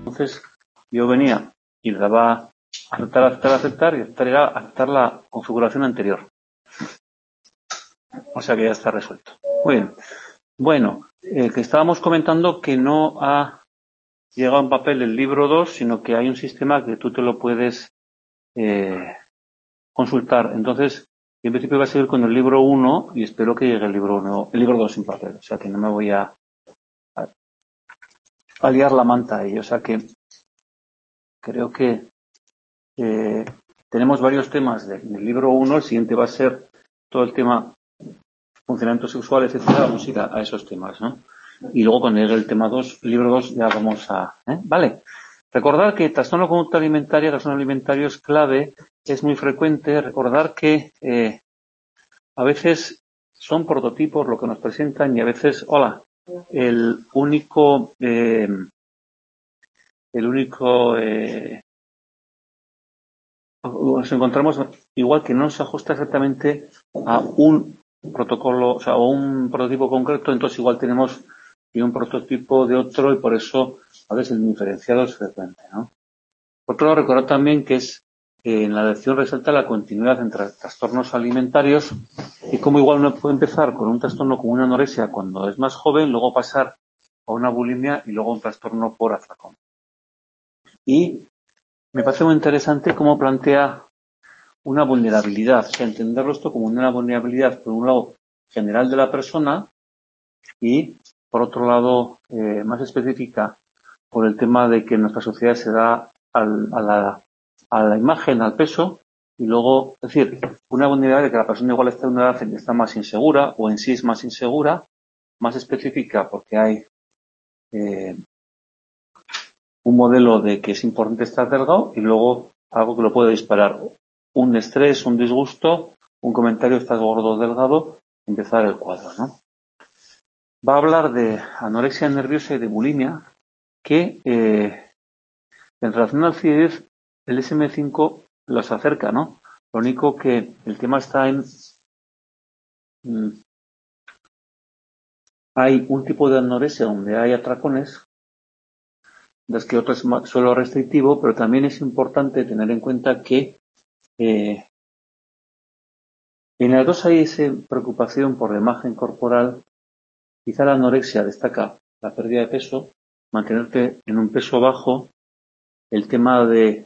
Entonces yo venía y le daba aceptar y aceptar era aceptar la configuración anterior. O sea que ya está resuelto. Muy bien. Bueno, que estábamos comentando que no ha llegado en papel el libro 2, sino que hay un sistema que tú te lo puedes consultar. Entonces, en principio voy a seguir con el libro 1 y espero que llegue el libro 2 en papel. O sea que no me voy a liar la manta ahí. O sea que creo que tenemos varios temas del libro 1. El siguiente va a ser todo el tema funcionamientos sexuales, etcétera. Vamos a ir a esos temas, ¿no? Y luego cuando llegue el tema 2, libro 2, ya vamos a... Vale. Recordar que trastorno de conducta alimentaria, trastorno alimentario es clave, es muy frecuente. Recordar que a veces son prototipos lo que nos presentan y a veces, nos encontramos igual que no se ajusta exactamente a un protocolo, o sea, a un prototipo concreto, entonces igual tenemos un prototipo de otro y por eso a veces el diferenciado es frecuente, ¿no? Por otro lado, recordar también que en la lección resalta la continuidad entre trastornos alimentarios y cómo igual uno puede empezar con un trastorno como una anorexia cuando es más joven, luego pasar a una bulimia y luego un trastorno por atracón. Y me parece muy interesante cómo plantea una vulnerabilidad, o sea, entenderlo esto como una vulnerabilidad, por un lado, general de la persona y, por otro lado, más específica por el tema de que nuestra sociedad se da a la imagen, al peso, y luego, es decir, una vulnerabilidad de que la persona igual está en una edad en que está más insegura o en sí es más insegura, más específica porque hay un modelo de que es importante estar delgado y luego algo que lo puede disparar. Un estrés, un disgusto, un comentario, estás gordo o delgado, empezar el cuadro, ¿no? Va a hablar de anorexia nerviosa y de bulimia, que en relación al CIE-10, el DSM-5 los acerca, ¿no? Lo único que el tema está en... hay un tipo de anorexia donde hay atracones, las que otro es solo restrictivo, pero también es importante tener en cuenta que en las dos hay esa preocupación por la imagen corporal. Quizá la anorexia destaca la pérdida de peso, mantenerte en un peso bajo, el tema de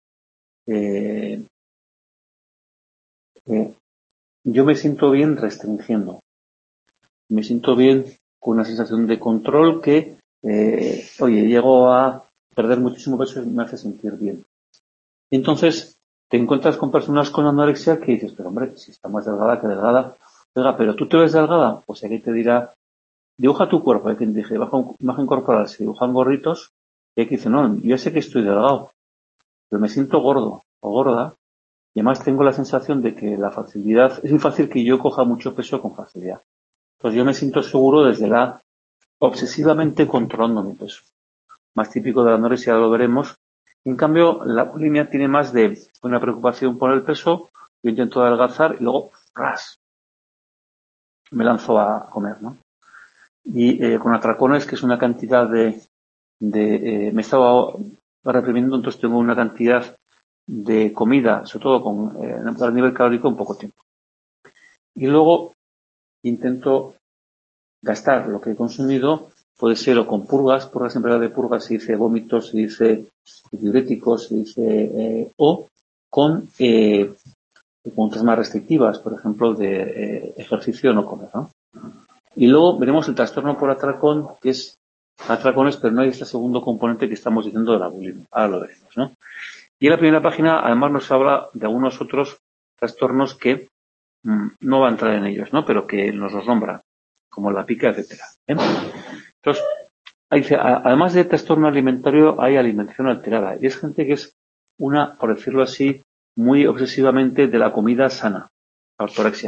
yo me siento bien restringiendo, me siento bien con una sensación de control que, llego a perder muchísimo peso y me hace sentir bien. Y entonces te encuentras con personas con anorexia que dices, pero hombre, si está más delgada que delgada, oiga, pero tú te ves delgada, pues aquí te dirá, dibuja tu cuerpo, hay quien dice, baja imagen corporal, se dibujan gorritos, y hay quien dice, no, yo sé que estoy delgado, pero me siento gordo o gorda, y además tengo la sensación de que la facilidad, es muy fácil que yo coja mucho peso con facilidad. Entonces yo me siento seguro desde la obsesivamente controlando mi peso. Más típico de la anorexia lo veremos. En cambio, la bulimia tiene más de una preocupación por el peso, yo intento adelgazar y luego, ¡ras!, me lanzo a comer, ¿no? Y con atracones, que es una cantidad me estaba reprimiendo, entonces tengo una cantidad de comida, sobre todo a nivel calórico, en poco tiempo. Y luego intento gastar lo que he consumido, puede ser o con purgas en realidad de purgas se dice vómitos, se dice diuréticos, se dice, o con otras más restrictivas, por ejemplo, de ejercicio no comer, ¿no? Y luego veremos el trastorno por atracón, que es atracones, pero no hay este segundo componente que estamos diciendo de la bulimia. Ahora lo veremos, ¿no? Y en la primera página, además, nos habla de algunos otros trastornos que no va a entrar en ellos, ¿no? Pero que nos los nombra, como la pica, etcétera. Entonces, además de trastorno alimentario, hay alimentación alterada. Y es gente que es por decirlo así, muy obsesivamente de la comida sana, la ortorexia.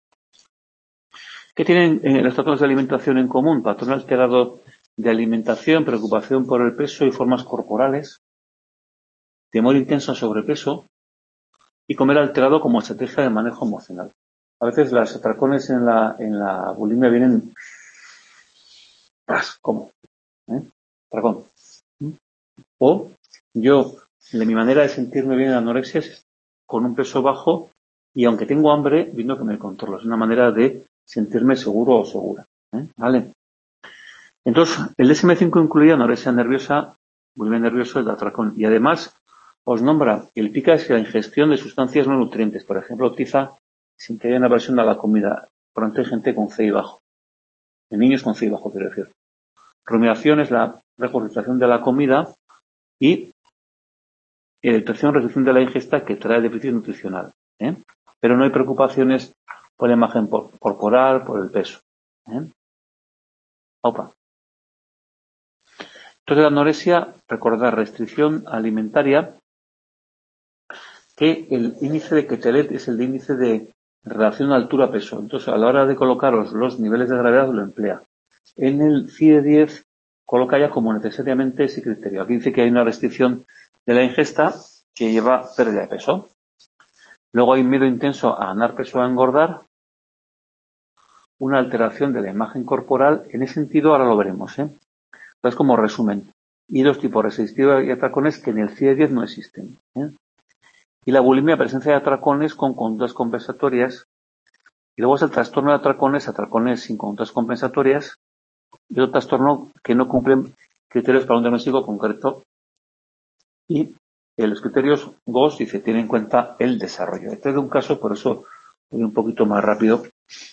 ¿Qué tienen los trastornos de alimentación en común? Patrón alterado de alimentación, preocupación por el peso y formas corporales, temor intenso a sobrepeso y comer alterado como estrategia de manejo emocional. A veces las atracones en la bulimia vienen ¿cómo? Atracón. O mi manera de sentirme bien en la anorexia es con un peso bajo y aunque tengo hambre, viendo que me controlo. Es una manera de sentirme seguro o segura. ¿Vale? Entonces, el DSM-5 incluye anorexia nerviosa, bulimia nerviosa, el atracón. Y además os nombra el pica es la ingestión de sustancias no nutrientes. Por ejemplo, tiza sin que haya una aversión a la comida. Por ejemplo, hay gente con CI bajo. En niños con CI bajo, quiero decir. Rumiación es la regurgitación de la comida y reducción de la ingesta que trae déficit nutricional. Pero no hay preocupaciones por la imagen corporal, por el peso. Opa. Entonces, la anorexia, recordar, restricción alimentaria, que el índice de Quetelet es el índice de relación altura-peso. Entonces, a la hora de colocaros los niveles de gravedad, lo emplea. En el CIE-10 coloca ya como necesariamente ese criterio. Aquí dice que hay una restricción de la ingesta que lleva pérdida de peso. Luego hay un miedo intenso a ganar peso o a engordar. Una alteración de la imagen corporal. En ese sentido, ahora lo veremos. Entonces, como resumen. Y los tipos resistidos y atracones que en el CIE-10 no existen. Y la bulimia, presencia de atracones con conductas compensatorias. Y luego es el trastorno de atracones sin conductas compensatorias. Y otro trastorno que no cumplen criterios para un diagnóstico concreto. Y los criterios GOS dice, tiene en cuenta el desarrollo. Este es de un caso, por eso voy un poquito más rápido.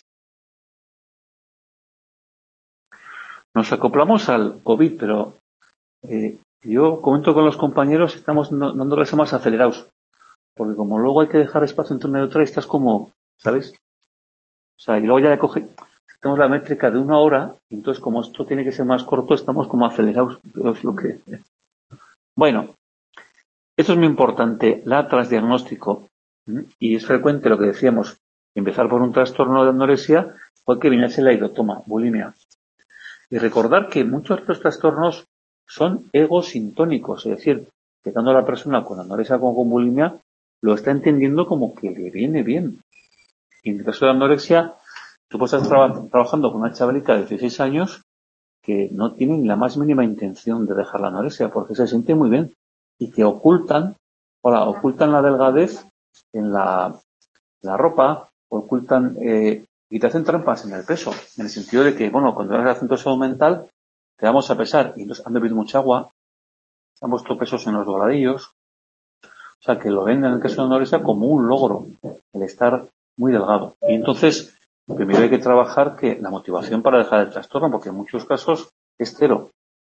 Nos acoplamos al COVID, pero yo comento con los compañeros, estamos dándoles más acelerados. Porque como luego hay que dejar espacio entre una y otra, estás como, ¿sabes? O sea, y luego ya tenemos la métrica de 1 hora, y entonces como esto tiene que ser más corto, estamos como acelerados. Es lo que... Bueno, esto es muy importante, la transdiagnóstico. Y es frecuente lo que decíamos, empezar por un trastorno de anorexia o que viniese la idotoma, bulimia. Y recordar que muchos de estos trastornos son egosintónicos, es decir, que tanto la persona con anorexia como con bulimia lo está entendiendo como que le viene bien. Y en el caso de anorexia, tú puedes estar trabajando con una chavalita de 16 años que no tiene ni la más mínima intención de dejar la anorexia porque se siente muy bien y que ocultan la delgadez en la ropa, ocultan y te hacen trampas en el peso, en el sentido de que, bueno, cuando eres acento salud mental, te vamos a pesar y entonces han bebido mucha agua, han puesto pesos en los dobladillos, o sea, que lo ven en el caso de anorexia como un logro, el estar muy delgado. Y entonces, primero hay que trabajar que la motivación para dejar el trastorno, porque en muchos casos es cero.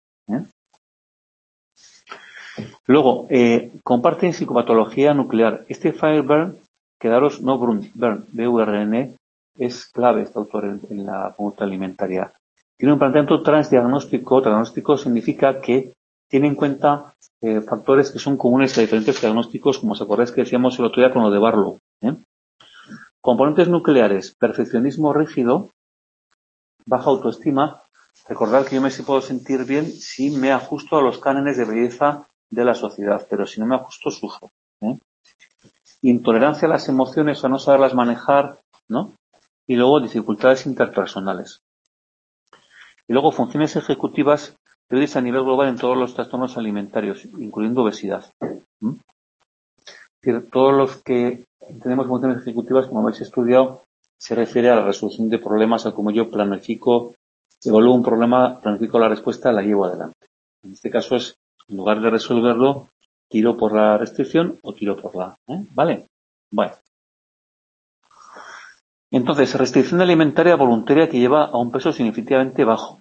Luego, comparten psicopatología nuclear. Este Fireburn, quedaros, no Burn, B-U-R-N, es clave este autor en la conducta alimentaria. Tiene un planteamiento transdiagnóstico. Diagnóstico significa que tiene en cuenta factores que son comunes a diferentes diagnósticos, como os acordáis que decíamos el otro día con lo de Barlow. Componentes nucleares, perfeccionismo rígido, baja autoestima. Recordad que yo me puedo sentir bien si me ajusto a los cánones de belleza de la sociedad, pero si no me ajusto, sufro. Intolerancia a las emociones o no saberlas manejar, ¿no? Y luego dificultades interpersonales. Y luego funciones ejecutivas débiles a nivel global en todos los trastornos alimentarios, incluyendo obesidad. Es decir, todos los que tenemos funciones ejecutivas, como habéis estudiado, se refiere a la resolución de problemas, a cómo yo planifico, evalúo un problema, planifico la respuesta, la llevo adelante. En este caso es, en lugar de resolverlo, tiro por la restricción o tiro por la... ¿Vale? Bueno. Entonces, restricción alimentaria voluntaria que lleva a un peso significativamente bajo.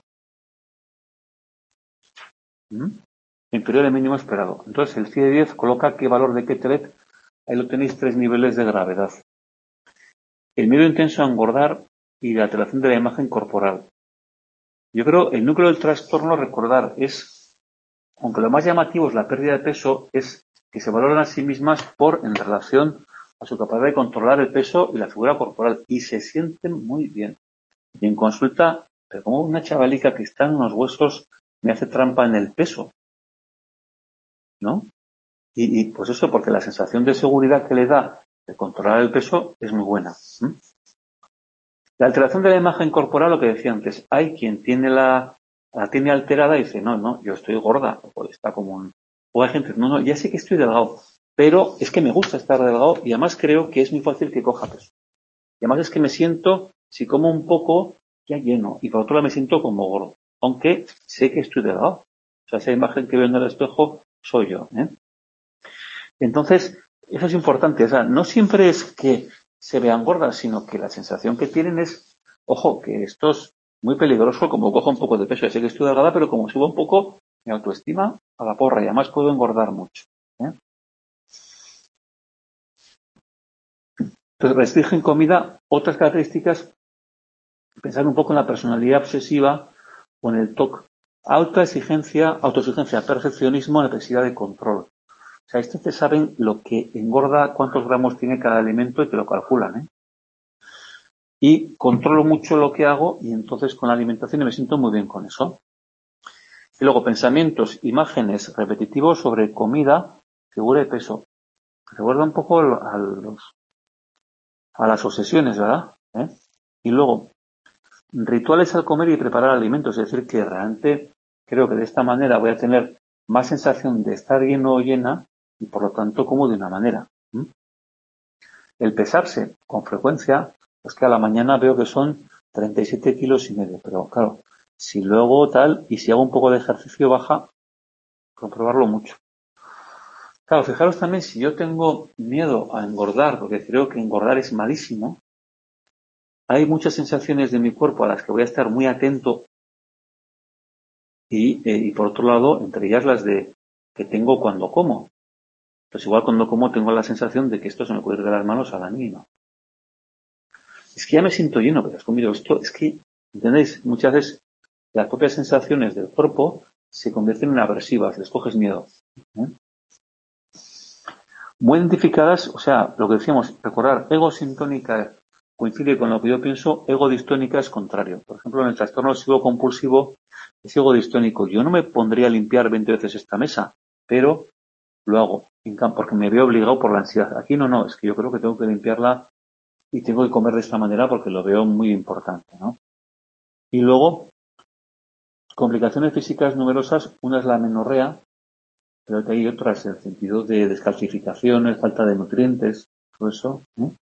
Inferior al mínimo esperado. Entonces, el CIE-10 coloca qué valor de Quetelet. Ahí lo tenéis 3 niveles de gravedad. El miedo intenso a engordar y la alteración de la imagen corporal. Yo creo el núcleo del trastorno, recordar, es, aunque lo más llamativo es la pérdida de peso, es que se valoran a sí mismas en relación a su capacidad de controlar el peso y la figura corporal. Y se sienten muy bien. Y en consulta, pero como una chavalica que está en unos huesos me hace trampa en el peso, ¿no? Y pues eso, porque la sensación de seguridad que le da de controlar el peso es muy buena. La alteración de la imagen corporal, lo que decía antes, hay quien tiene la tiene alterada y dice, no, yo estoy gorda, o está como O hay gente, no, ya sé que estoy delgado, pero es que me gusta estar delgado y además creo que es muy fácil que coja peso. Y además es que me siento, si como un poco, ya lleno. Y por otro lado me siento como gordo. Aunque sé que estoy delgado. O sea, esa imagen que veo en el espejo soy yo. Entonces, eso es importante. O sea, no siempre es que se vean gordas, sino que la sensación que tienen es, ojo, que esto es muy peligroso, como cojo un poco de peso. Ya sé que estoy delgada, pero como subo un poco, mi autoestima a la porra y además puedo engordar mucho. Entonces, restringen comida. Otras características, pensar un poco en la personalidad obsesiva o en el TOC. Alta exigencia, autoexigencia, perfeccionismo, necesidad de control. O sea, estos te saben lo que engorda, cuántos gramos tiene cada alimento y te lo calculan, Y controlo mucho lo que hago y entonces con la alimentación me siento muy bien con eso. Y luego pensamientos, imágenes repetitivos sobre comida, figura y peso. Recuerda un poco a las obsesiones, ¿verdad? Y luego, rituales al comer y preparar alimentos, es decir, que realmente creo que de esta manera voy a tener más sensación de estar lleno o llena y por lo tanto como de una manera. El pesarse con frecuencia, pues que a la mañana veo que son 37 kilos y medio, pero claro, si luego tal y si hago un poco de ejercicio baja, comprobarlo mucho. Claro, fijaros también si yo tengo miedo a engordar, porque creo que engordar es malísimo, hay muchas sensaciones de mi cuerpo a las que voy a estar muy atento y por otro lado, entre ellas las de que tengo cuando como. Pues igual cuando como tengo la sensación de que esto se me puede ir de las manos a la mínima. Es que ya me siento lleno, pero has comido esto. Es que, ¿entendéis? Muchas veces las propias sensaciones del cuerpo se convierten en aversivas, les coges miedo. Muy identificadas, o sea, lo que decíamos, recordar, ego sintónica coincide con lo que yo pienso, ego distónica es contrario. Por ejemplo, en el trastorno obsesivo compulsivo es ego distónico. Yo no me pondría a limpiar 20 veces esta mesa, pero lo hago, porque me veo obligado por la ansiedad. Aquí no, es que yo creo que tengo que limpiarla y tengo que comer de esta manera porque lo veo muy importante, ¿no? Y luego, complicaciones físicas numerosas, una es la amenorrea, pero que hay otras, en el sentido de descalcificaciones, falta de nutrientes, todo eso,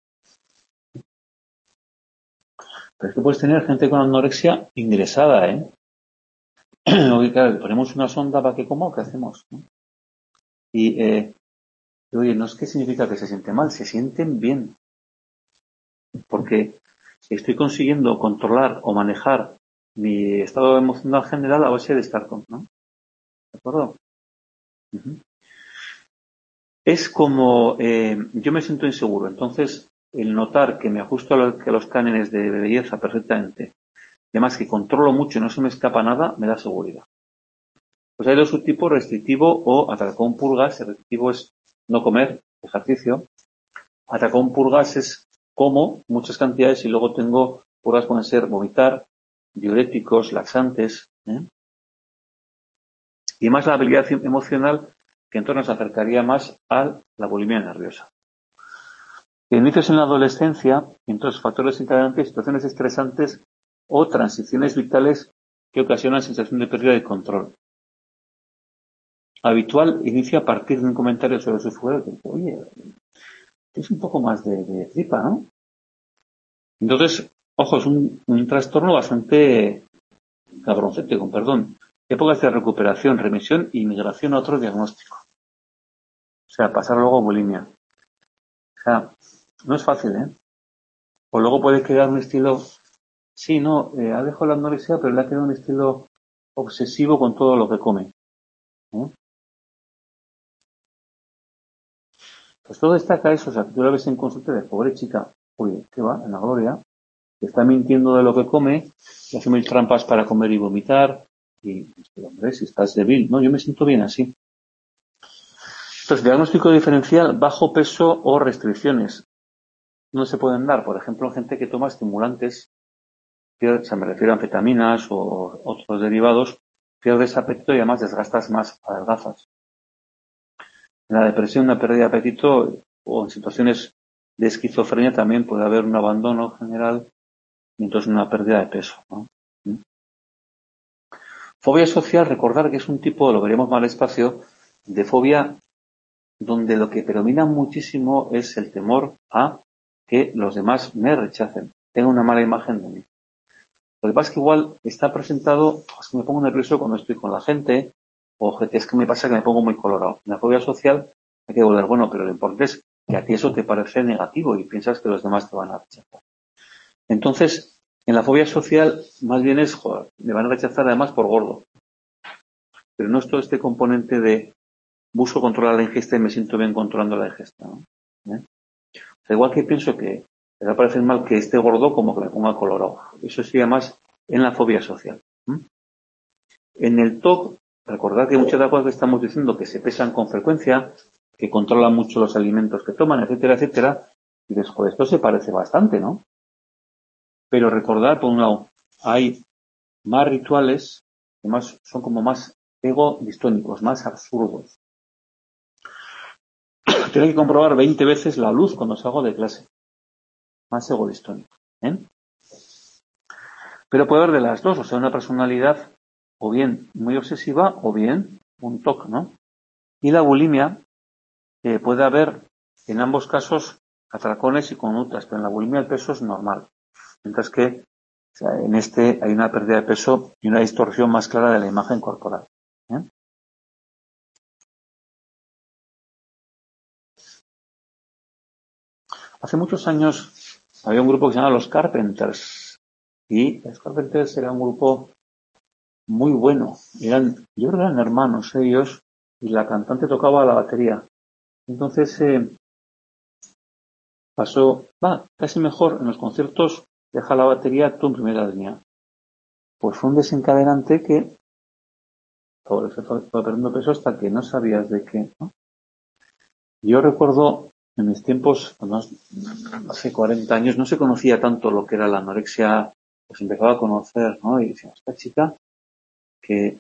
Pero es que puedes tener gente con anorexia ingresada, Oye, claro, le ponemos una sonda para que coma, ¿o qué hacemos? Y, oye, no es que significa que se siente mal, se sienten bien. Porque estoy consiguiendo controlar o manejar mi estado emocional general a base de estar ¿no? ¿De acuerdo? Uh-huh. Es como yo me siento inseguro, entonces el notar que me ajusto a los cánones de belleza perfectamente, además que controlo mucho y no se me escapa nada, me da seguridad. Pues hay dos subtipos, restrictivo o atracón purgas. El restrictivo es no comer, ejercicio. Atracón purgas es como muchas cantidades y luego tengo purgas pueden ser vomitar, diuréticos, laxantes, y más la habilidad emocional que entonces nos acercaría más a la bulimia nerviosa. Inicios en la adolescencia, entonces factores integrantes, situaciones estresantes o transiciones vitales que ocasionan sensación de pérdida de control. Habitual inicia a partir de un comentario sobre su figura que dice, oye, es un poco más de tripa, ¿no? Entonces, ojo, es un trastorno bastante cabroncete, con perdón. Épocas de recuperación, remisión y migración a otro diagnóstico. O sea, pasar luego a bulimia. O sea, no es fácil, O luego puede crear un estilo, sí, no, ha dejado la anorexia, pero le ha creado un estilo obsesivo con todo lo que come. Pues todo destaca eso, o sea, que tú la ves en consulta de pobre chica, oye, ¿qué va? En la gloria, que está mintiendo de lo que come, y hace mil trampas para comer y vomitar, y, hombre, si estás débil, no, yo me siento bien así. Entonces, diagnóstico diferencial, bajo peso o restricciones. No se pueden dar, por ejemplo, gente que toma estimulantes, o sea, me refiero a anfetaminas o otros derivados, pierdes apetito y además desgastas más, adelgazas. En la depresión, una pérdida de apetito o en situaciones de esquizofrenia también puede haber un abandono general y entonces una pérdida de peso, ¿no? Fobia social, recordar que es un tipo, lo veremos más despacio, de fobia donde lo que predomina muchísimo es el temor a que los demás me rechacen, tengan una mala imagen de mí. Lo que pasa es que igual está presentado, es que me pongo nervioso cuando estoy con la gente, o es que me pasa que me pongo muy colorado. En la fobia social hay que volver, bueno, pero lo importante es que a ti eso te parece negativo y piensas que los demás te van a rechazar. Entonces, en la fobia social, más bien es, joder, me van a rechazar además por gordo. Pero no es todo este componente de busco controlar la ingesta y me siento bien controlando la ingesta, ¿no? O sea, igual que pienso que me va a parecer mal que esté gordo como que me ponga colorado. Eso sería más en la fobia social. En el TOC, recordad que muchas de las cosas que estamos diciendo que se pesan con frecuencia, que controlan mucho los alimentos que toman, etcétera, etcétera, y dices, joder, esto se parece bastante, ¿no? Pero recordad, por un lado, hay más rituales que son como más ego-distónicos, más absurdos. Tengo que comprobar 20 veces la luz cuando salgo de clase. Más ego-distónico. Pero puede haber de las dos, o sea, una personalidad o bien muy obsesiva o bien un TOC, ¿no? Y la bulimia, puede haber en ambos casos atracones y conductas, pero en la bulimia el peso es normal. Mientras que o sea, en este hay una pérdida de peso y una distorsión más clara de la imagen corporal. Hace muchos años había un grupo que se llamaba Los Carpenters. Y los Carpenters era un grupo muy bueno. Yo creo que eran hermanos ellos, y la cantante tocaba la batería. Entonces pasó, casi mejor en los conciertos, deja la batería tú en primera línea. Pues fue un desencadenante que se fue perdiendo peso hasta que no sabías de qué, ¿no? Yo recuerdo en mis tiempos, además, hace 40 años, no se conocía tanto lo que era la anorexia, pues empezaba a conocer, ¿no? Y decía, esta chica que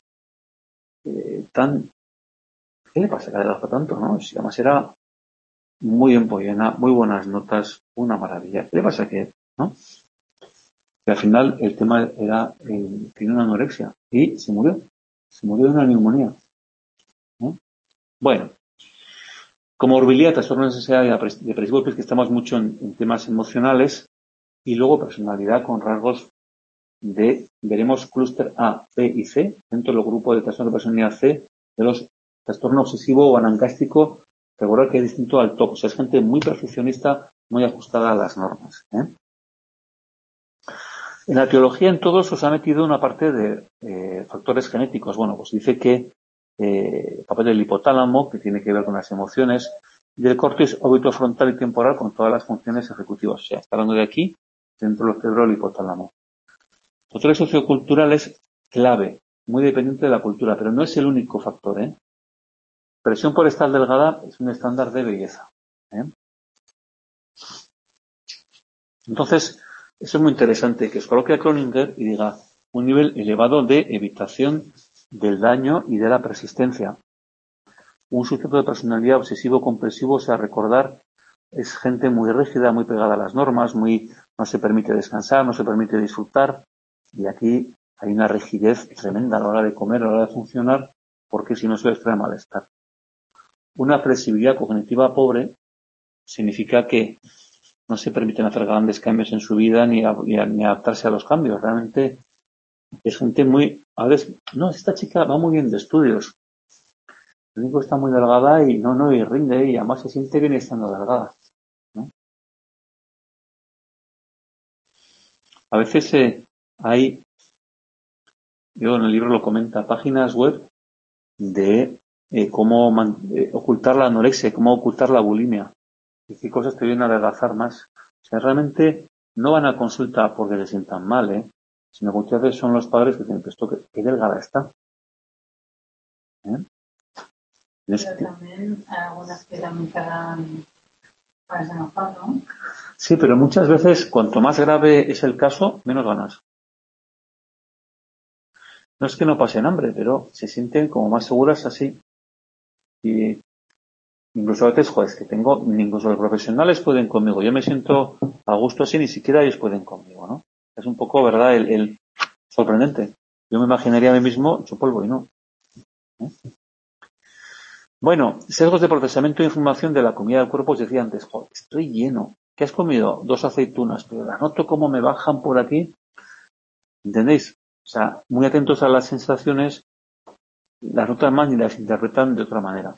¿qué le pasa que adelgaza tanto, no? Si además era muy empollona, muy buenas notas, una maravilla. ¿Qué le pasa no? Que al final el tema era, tiene una anorexia y se murió de una neumonía, ¿no? Bueno, comorbilidad, trastorno de ansiedad depresivo, pues que estamos mucho en temas emocionales, y luego personalidad con rasgos veremos clúster A, B y C, dentro del grupo de trastorno de personalidad C, de los trastorno obsesivo o anancástico. Recordar que es distinto al TOC, o sea, es gente muy perfeccionista, muy ajustada a las normas. En la teología, en todos os ha metido una parte de factores genéticos. Bueno, pues dice que el papel del hipotálamo, que tiene que ver con las emociones, y del córtex orbitofrontal y temporal con todas las funciones ejecutivas. O sea, está hablando de aquí, dentro del cerebro, el hipotálamo. Factores socioculturales clave, muy dependiente de la cultura, pero no es el único factor. Presión por estar delgada es un estándar de belleza. Entonces, eso es muy interesante, que os coloque a Cloninger y diga un nivel elevado de evitación del daño y de la persistencia. Un sujeto de personalidad obsesivo-compulsivo, o sea, recordar, es gente muy rígida, muy pegada a las normas, no se permite descansar, no se permite disfrutar, y aquí hay una rigidez tremenda a la hora de comer, a la hora de funcionar, porque si no se les trae malestar. Una flexibilidad cognitiva pobre significa que no se permiten hacer grandes cambios en su vida ni adaptarse a los cambios. Realmente es gente muy... A veces, no, esta chica va muy bien de estudios. Lo único que está muy delgada y y rinde, y además se siente bien estando delgada, ¿no? A veces hay, yo en el libro lo comenta, páginas web de cómo ocultar la anorexia, cómo ocultar la bulimia, y qué cosas te vienen a adelgazar más. O sea, realmente no van a consulta porque se sientan mal, sino que muchas veces son los padres que dicen, pues esto qué delgada está. Pero también hay algunas que también quedan para enojar, ¿no? Sí, pero muchas veces, cuanto más grave es el caso, menos ganas. No es que no pasen hambre, pero se sienten como más seguras así. Y incluso a veces, joder, es que incluso los profesionales pueden conmigo. Yo me siento a gusto así, ni siquiera ellos pueden conmigo, ¿no? Es un poco, ¿verdad?, el sorprendente. Yo me imaginaría a mí mismo hecho polvo y no. Bueno, sesgos de procesamiento de información de la comida del cuerpo. Os decía antes, joder, estoy lleno. ¿Qué has comido? 2 aceitunas, pero la noto cómo me bajan por aquí. ¿Entendéis? O sea, muy atentos a las sensaciones, las notan más y las interpretan de otra manera.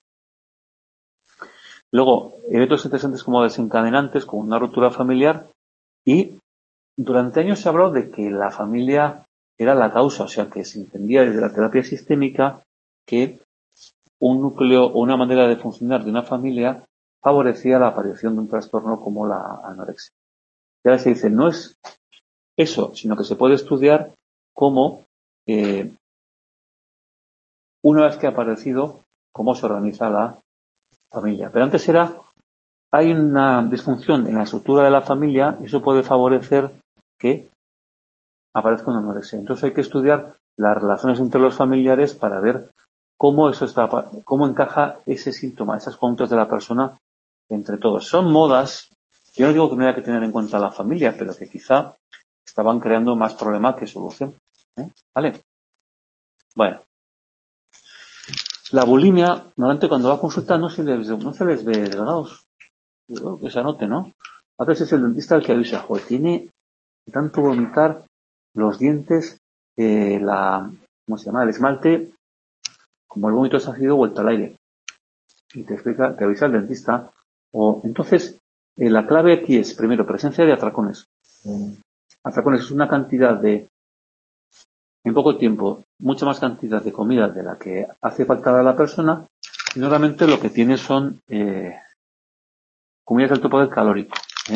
Luego, eventos interesantes como desencadenantes, como una ruptura familiar, y durante años se ha hablado de que la familia era la causa, o sea, que se entendía desde la terapia sistémica que un núcleo o una manera de funcionar de una familia favorecía la aparición de un trastorno como la anorexia. Y ahora se dice, no es eso, sino que se puede estudiar cómo, una vez que ha aparecido, cómo se organiza la familia. Pero antes hay una disfunción en la estructura de la familia y eso puede favorecer que aparezca una anorexia. Entonces hay que estudiar las relaciones entre los familiares para ver cómo encaja ese síntoma, esas conductas de la persona entre todos. Son modas, yo no digo que no haya que tener en cuenta a la familia, pero que quizá estaban creando más problema que solución. ¿Vale? Bueno, la bulimia, normalmente cuando va a consulta no se les ve delgados. Que se anote, ¿no? A veces es el dentista el que avisa, joder, tiene tanto vomitar los dientes, ¿cómo se llama? El esmalte, como el vómito es ácido, vuelta al aire. Y te explica, te avisa el dentista. O entonces, la clave aquí es, primero, presencia de atracones. Atracones es una cantidad en poco tiempo, mucha más cantidad de comida de la que hace falta a la persona. Y normalmente lo que tiene son comidas de alto poder calórico.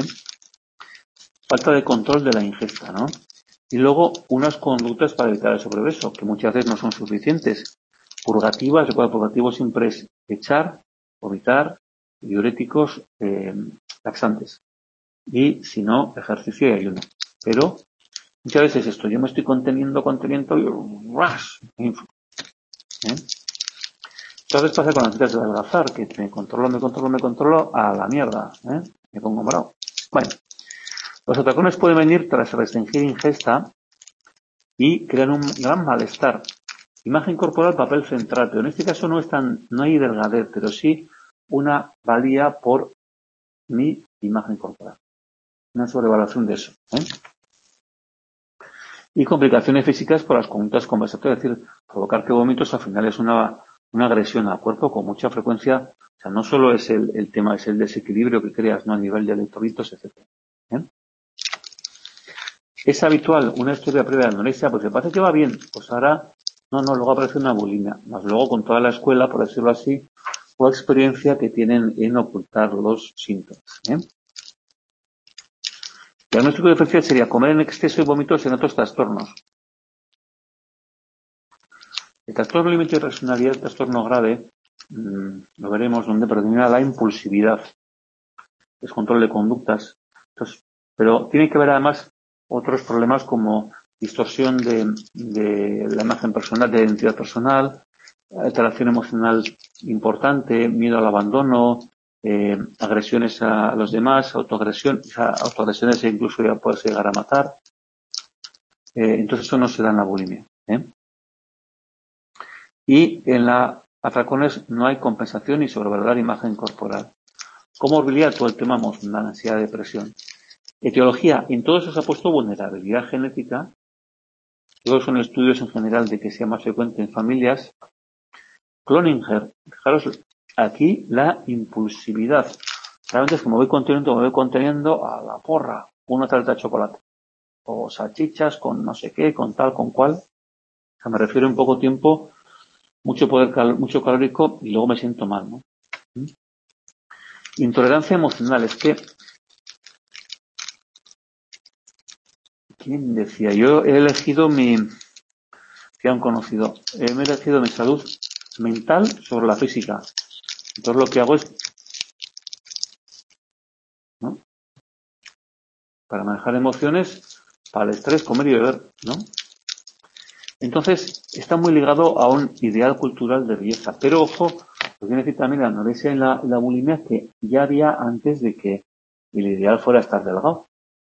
Falta de control de la ingesta, ¿no? Y luego unas conductas para evitar el sobrepeso, que muchas veces no son suficientes. Purgativas, recuerda, purgativo siempre es echar, vomitar, diuréticos, laxantes. Y si no, ejercicio y ayuno. Pero muchas veces esto, yo me estoy conteniendo y ¡ras! Me inflo. Entonces pasa con las dietas de adelgazar, que me controlo a la mierda. Me pongo bravo. Bueno, los atracones pueden venir tras restringir ingesta y crear un gran malestar. Imagen corporal, papel central, pero en este caso no hay delgadez, pero sí una valía por mi imagen corporal. Una sobrevaluación de eso. Y complicaciones físicas por las conductas compensatorias, es decir, provocar que vómitos al final es una agresión al cuerpo con mucha frecuencia. O sea, no solo es el tema, es el desequilibrio que creas, ¿no? A nivel de electrolitos, etcétera. Es habitual una historia previa de anorexia, porque parece que va bien, pues ahora no, luego aparece una bulimia, más luego con toda la escuela, por decirlo así, o experiencia que tienen en ocultar los síntomas. El diagnóstico diferencial sería comer en exceso y vómitos en otros trastornos. El trastorno límite de irracionalidad es trastorno grave, lo veremos donde predomina la impulsividad, descontrol de conductas, pero tiene que ver además otros problemas como distorsión de la imagen personal, de la identidad personal, alteración emocional importante, miedo al abandono, agresiones a los demás, autoagresiones e incluso ya puede llegar a matar. Entonces eso no se da en la bulimia. Y en la atracones no hay compensación ni sobrevalorar imagen corporal. Comorbilidad, todo el tema emocional, ansiedad, depresión. Etiología, en todo eso se ha puesto vulnerabilidad genética. Todos son estudios en general de que sea más frecuente en familias. Cloninger, fijaros aquí la impulsividad. Realmente es que me voy conteniendo a la porra, una tarta de chocolate. O salchichas con no sé qué, con tal, con cual. O sea, me refiero en poco tiempo, mucho mucho calórico y luego me siento mal, ¿no? Intolerancia emocional, es que ¿quién decía? Yo he elegido que han conocido, me he elegido mi salud mental sobre la física. Entonces lo que hago es, ¿no? Para manejar emociones, para el estrés, comer y beber, ¿no? Entonces está muy ligado a un ideal cultural de belleza. Pero ojo, lo que decir también la anorexia y la bulimia que ya había antes de que el ideal fuera estar delgado.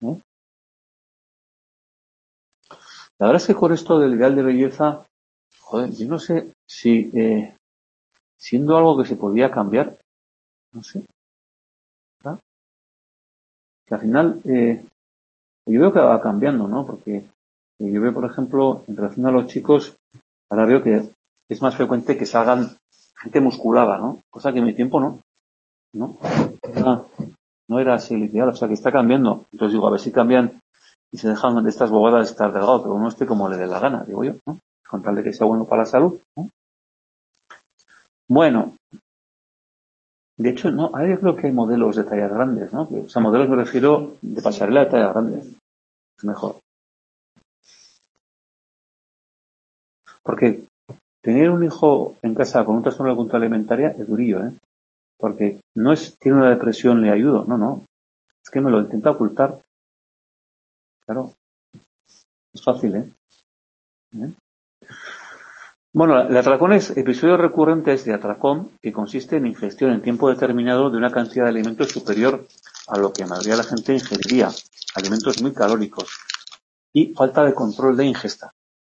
La verdad es que con esto del ideal de belleza, joder, yo no sé si siendo algo que se podía cambiar, no sé, ¿verdad? Que al final, yo veo que va cambiando, ¿no? Porque yo veo, por ejemplo, en relación a los chicos, ahora veo que es más frecuente que salgan gente musculada, ¿no? Cosa que en mi tiempo ¿no? Era- no era así el ideal, o sea que está cambiando. Entonces digo, a ver si cambian y se dejan de estas bobadas de estar delgado, que uno esté como le dé la gana, digo yo, ¿no? Con tal de que sea bueno para la salud, ¿no? Bueno, de hecho, no, ahora yo creo que hay modelos de tallas grandes, ¿no? O sea, modelos me refiero de pasarela de tallas grandes. Es mejor. Porque tener un hijo en casa con un trastorno de conducta alimentaria es durillo, ¿eh? Porque no es, tiene una depresión, le ayudo, no. Es que me lo intenta ocultar. Claro, es fácil, ¿eh? ¿Eh? Bueno, el atracón es episodios recurrentes de atracón que consiste en ingestión en tiempo determinado de una cantidad de alimentos superior a lo que la mayoría de la gente ingeriría. Alimentos muy calóricos. Y falta de control de ingesta.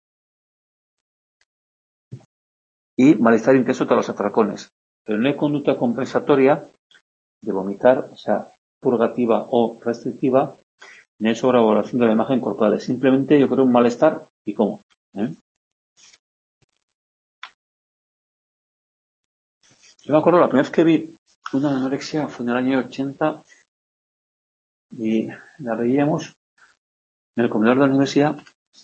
Y malestar intenso tras los atracones. Pero no hay conducta compensatoria de vomitar, o sea, purgativa o restrictiva, ni hay sobrevaloración de la imagen corporal. Simplemente yo creo un malestar y cómo. ¿Eh? Yo me acuerdo la primera vez que vi una anorexia fue en el año 80 y la veíamos en el comedor de la universidad.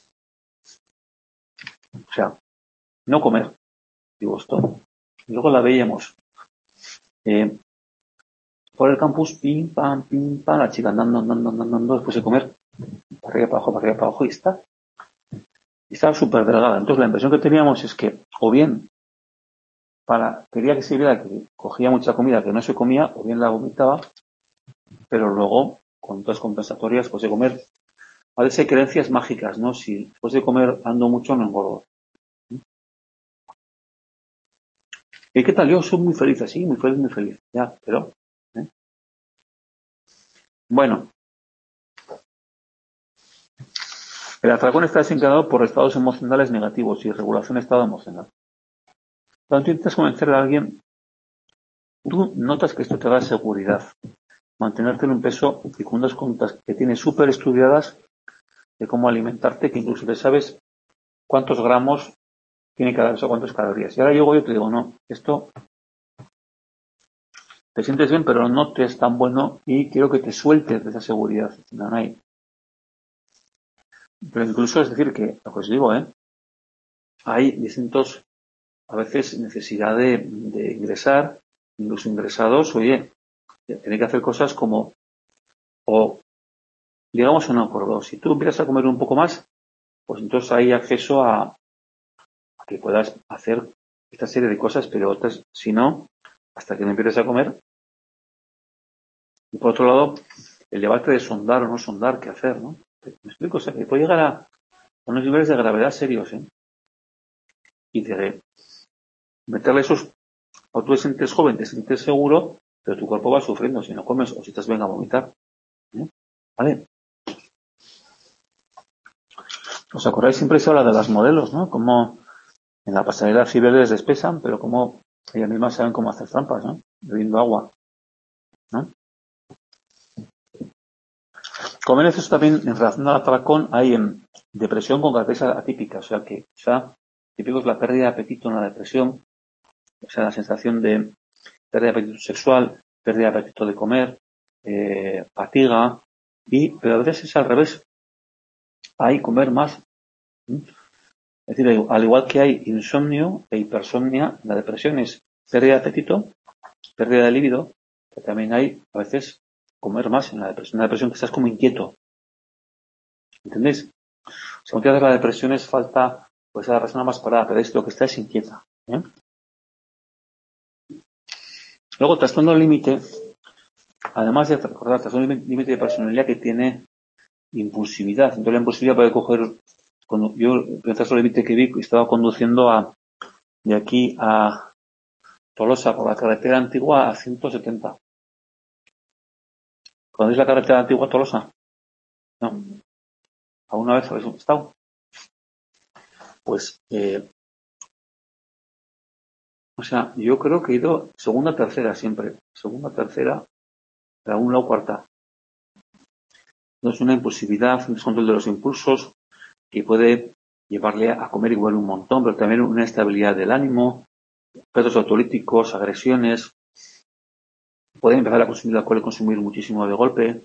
O sea, no comer, digo esto. Y luego la veíamos eh, por el campus, pim, pam, la chica andando, después de comer, para arriba, para abajo, y está. Y estaba súper delgada. Entonces la impresión que teníamos es que, o bien, quería que se viera que cogía mucha comida que no se comía, o bien la vomitaba, pero luego, con todas compensatorias, después de comer, a veces hay creencias mágicas, ¿no? Si después de comer ando mucho, no engordo. ¿Y qué tal? Yo soy muy feliz así, muy feliz, muy feliz. Ya, pero, ¿eh? Bueno, el atracón está desencadenado por estados emocionales negativos y regulación de estado emocional. Cuando intentas convencer a alguien, tú notas que esto te da seguridad. Mantenerte en un peso y con unas conductas que tienes súper estudiadas de cómo alimentarte, que incluso te sabes cuántos gramos tiene cada peso, cuántas calorías. Y ahora llego yo y te digo, no, esto te sientes bien, pero no te es tan bueno y quiero que te sueltes de esa seguridad. No hay. Pero incluso es decir que, lo que os digo, hay distintos, a veces, necesidad de ingresar, incluso ingresados, oye, tiene que hacer cosas como, o digamos un acuerdo, si tú empiezas a comer un poco más, pues entonces hay acceso a que puedas hacer esta serie de cosas, pero otras, si no, hasta que no empieces a comer. Y por otro lado, el debate de sondar o no sondar, qué hacer, ¿no? ¿Me explico? O sea, que puede llegar a unos niveles de gravedad serios, ¿eh? Y de meterle esos, o tú te sientes joven, te sientes seguro, pero tu cuerpo va sufriendo si no comes o si estás venga a vomitar. ¿Eh? ¿Vale? ¿Os acordáis? Siempre se habla de las modelos, ¿no? Como en la pasarela Cibeles les pesan, pero como ellas mismas saben cómo hacer trampas, ¿no? Bebiendo agua, ¿no? Como en eso también, en relación al atracón, hay en depresión con características atípicas, o sea que, típico es la pérdida de apetito en la depresión, o sea, la sensación de pérdida de apetito sexual, pérdida de apetito de comer, fatiga, pero a veces es al revés, hay comer más. Es decir, al igual que hay insomnio e hipersomnia, la depresión es pérdida de apetito, pérdida de libido, pero también hay a veces comer más en la depresión, una depresión que estás como inquieto, ¿entendéis? O sea, muchas veces la depresión es falta, pues la persona más parada, pero es lo que está es inquieta. ¿Eh? Luego, trastorno límite, además de recordar, trastorno límite de personalidad que tiene impulsividad. Entonces la impulsividad puede coger, cuando yo, el primer trastorno límite que vi, estaba conduciendo de aquí a Tolosa por la carretera antigua a 170. ¿Conocéis la carretera antigua a Tolosa? No. ¿Alguna vez habéis estado? Pues O sea, yo creo que he ido segunda, tercera siempre. Segunda, tercera, segunda o cuarta. No es una impulsividad, un descontrol de los impulsos que puede llevarle a comer igual un montón, pero también una estabilidad del ánimo, pedos autolíticos, agresiones. Puede empezar a consumir alcohol y consumir muchísimo de golpe.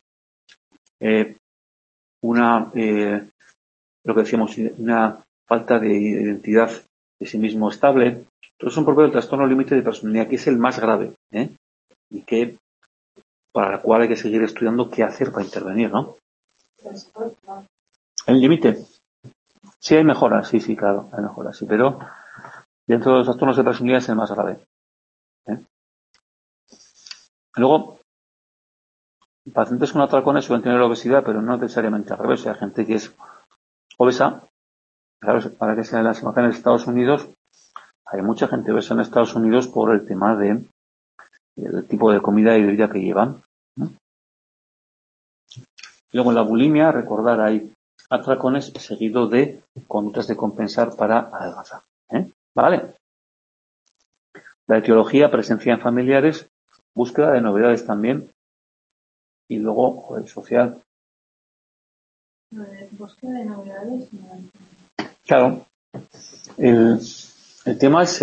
Lo que decíamos, una falta de identidad de sí mismo estable. Todo es un propio del trastorno límite de personalidad, que es el más grave, y que para el cual hay que seguir estudiando qué hacer para intervenir, ¿no? El límite. Sí hay mejoras, sí, claro, hay mejoras, sí, pero dentro de los trastornos de personalidad es el más grave. Luego, pacientes con atracones suelen tener obesidad, pero no necesariamente al revés. Hay gente que es obesa. Claro, para que sean las imágenes de Estados Unidos, hay mucha gente obesa en Estados Unidos por el tema de el tipo de comida y bebida que llevan, ¿no? Luego en la bulimia, recordar, hay atracones seguido de conductas de compensar para adelgazar. ¿Vale? La etiología, presencia en familiares, búsqueda de novedades también, y luego social. Búsqueda de novedades. Claro, el tema es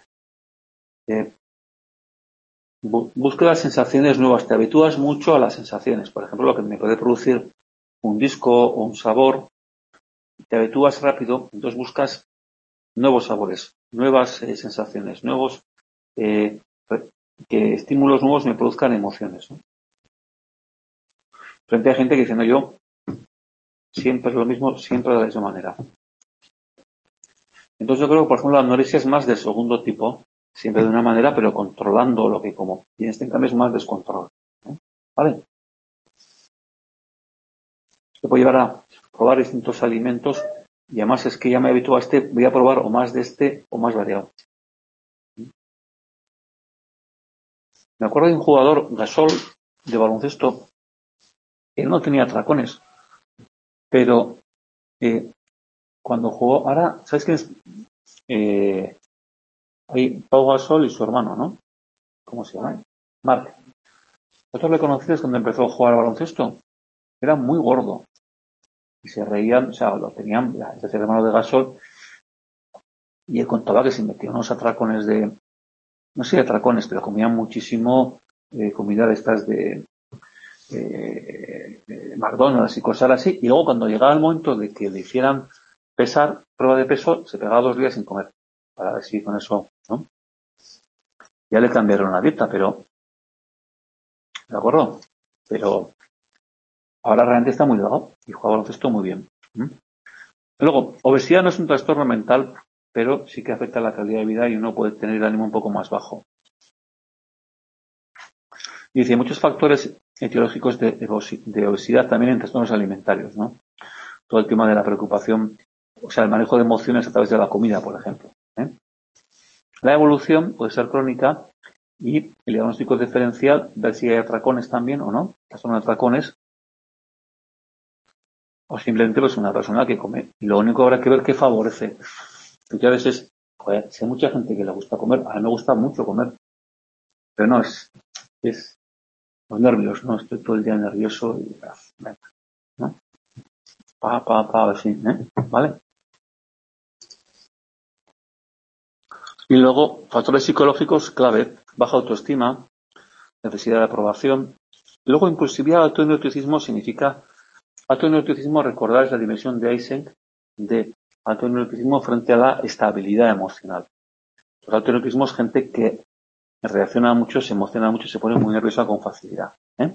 búsqueda de sensaciones nuevas. Te habitúas mucho a las sensaciones. Por ejemplo, lo que me puede producir un disco o un sabor, te habitúas rápido, entonces buscas nuevos sabores, nuevas sensaciones, nuevos que estímulos nuevos me produzcan emociones, ¿no? Frente a gente que dice, no, yo siempre es lo mismo, siempre de la misma manera. Entonces yo creo que, por ejemplo, la anorexia es más del segundo tipo, siempre de una manera, pero controlando lo que como. Y en este cambio es más descontrol, ¿vale? Se puede llevar a probar distintos alimentos y además es que ya me habitúo a voy a probar o más de este o más variado. Me acuerdo de un jugador, Gasol, de baloncesto. Él no tenía atracones, pero cuando jugó, ahora, ¿sabes quién es? Hay Pau Gasol y su hermano, ¿no? ¿Cómo se llama? Marc. Vosotros le conocíais cuando empezó a jugar al baloncesto. Era muy gordo. Y se reían, o sea, lo tenían, es decir, hermano de Gasol, y él contaba que se metió unos atracones no sé de atracones, pero comían muchísimo comida de estas de McDonald's y cosas así, y luego cuando llegaba el momento de que le hicieran prueba de peso, se pegaba 2 días sin comer, para ver si con eso, ¿no? Ya le cambiaron la dieta, ¿de acuerdo? Pero ahora realmente está muy delgado y juega baloncesto muy bien. Luego, obesidad no es un trastorno mental, pero sí que afecta la calidad de vida y uno puede tener el ánimo un poco más bajo. Y dice, muchos factores etiológicos de obesidad también en trastornos alimentarios, ¿no? Todo el tema de la preocupación, o sea, el manejo de emociones a través de la comida, por ejemplo. La evolución puede ser crónica y el diagnóstico diferencial, ver si hay atracones también o no, son atracones, o simplemente pues una persona que come. Y lo único que habrá que ver qué favorece. Porque a veces, joder, si hay mucha gente que le gusta comer, a mí me gusta mucho comer, pero no es los nervios, ¿no? Estoy todo el día nervioso y ¿no? Así, ¿vale? Y luego, factores psicológicos clave, baja autoestima, necesidad de aprobación. Y luego, impulsividad, autoneuroticismo significa, autoneuroticismo, recordar, es la dimensión de Eysenck de autoneuroticismo frente a la estabilidad emocional. Los autoneurotismos es gente que reacciona mucho, se emociona mucho, se pone muy nerviosa con facilidad.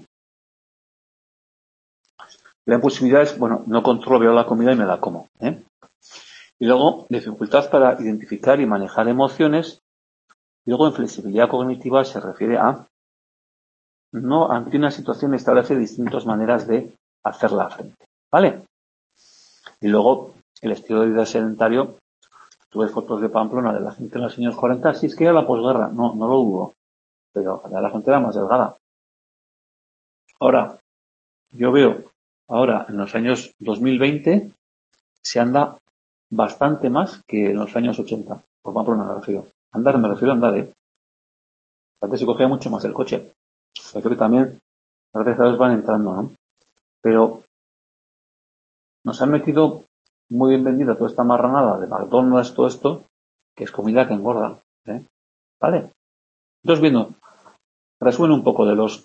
La impulsividad es, bueno, no controlo, veo la comida y me la como. Y luego, dificultad para identificar y manejar emociones. Y luego, en flexibilidad cognitiva se refiere a no ante una situación establece distintas maneras de hacerla frente. ¿Vale? Y luego, el estilo de vida sedentario. Tuve fotos de Pamplona de la gente en los años 40. Sí, es que era la posguerra. No lo hubo. Pero la gente era más delgada. Ahora, yo veo, ahora en los años 2020, se anda bastante más que en los años 80. Por Pamplona me refiero. Andar, me refiero a andar, Antes se cogía mucho más el coche. Yo creo que también las veces van entrando, ¿no? Pero nos han metido muy bien vendida toda esta marranada de McDonald's, todo esto, que es comida que engorda, ¿vale? Entonces, viendo, resumen un poco de los